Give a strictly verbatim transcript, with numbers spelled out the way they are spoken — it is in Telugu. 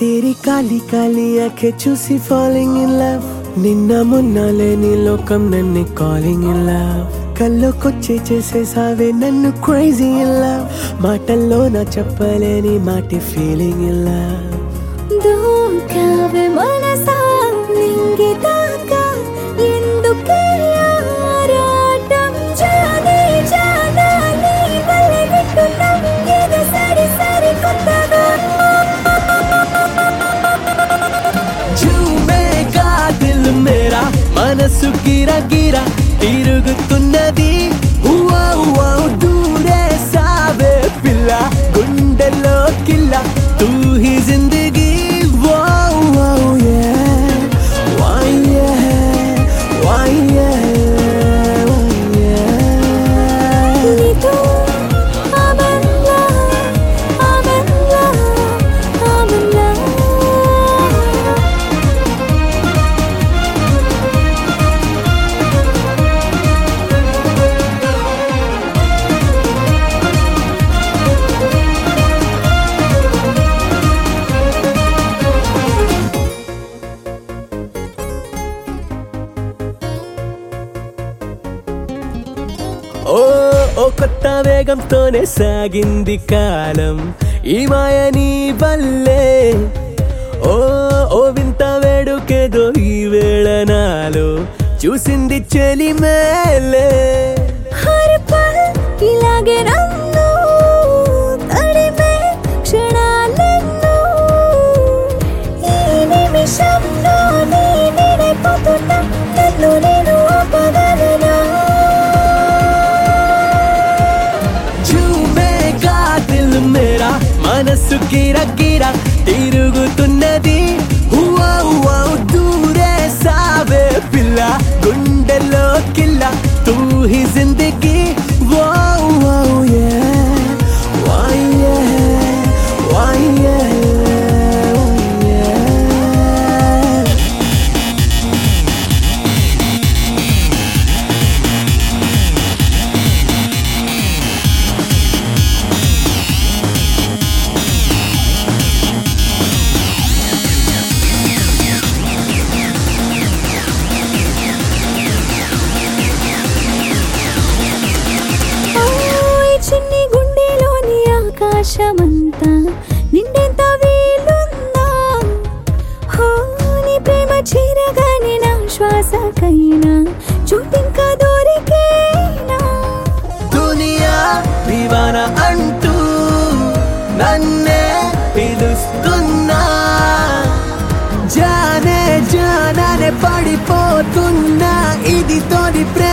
तेरी काली काली आंखें चूसी falling in love నిన్న మొన్న లేని లోకం నన్ను calling in love కల్లోకొచ్చే చేసేసావే నన్ను crazy in love మాటల్లో నా చెప్పలేని మాటే feeling in love దూకావే మనసా నింగితాకా ఎందుకే ఆరాటం జానే జానా నీ వల్లే వింటున్నా ఏదో సరి సరి కొత్తగా झूमेगा दिल मेरा మనసు గిరా గిరా తిరుగుతున్నది హువా హువా దూరే సావే పిల్ల గుండెలో కిల్ల తూ హీ జిందగీ వావ్ వావ్ యా వై యా వై యా నీతో I'm in love I'm in love I'm in love ఓ ఓ కొత్త వేగంతోనే సాగింది కాలం ఈ మాయ నీ వల్లే ఓ ఓ వింత వేడుకేదో ఈ వేళ నాలో చూసింది చెలి మేలే हर पल ఇలాగే నన్ను తడిమే క్షణాలెన్నో ఈ నిమిషంలో నీ నిడైపోతున్నా నన్ను నేను ఆపగలనా झूमेगा दिल मेरा మనసు గిరా గిరా తిరుగుతున్నది హువా హువా దూరే సావే పిల్ల గుండెలో కిల్ల తూ హీ జిందగీ వావ్ వావ్ యా వై యా వై యా ఓ ఈ చిన్ని గుండెలోని ఆకాశమంతా నిండెంత వీలుందా హో నీ ప్రేమ చేరగానే నా శ్వాసకైనా చోటింకా దొరికేనా దునియా దివానా అంటూ నన్నే పిలుస్తున్నా జానే జానానే పడిపోతున్నా ఇది తోడి ప్రేమ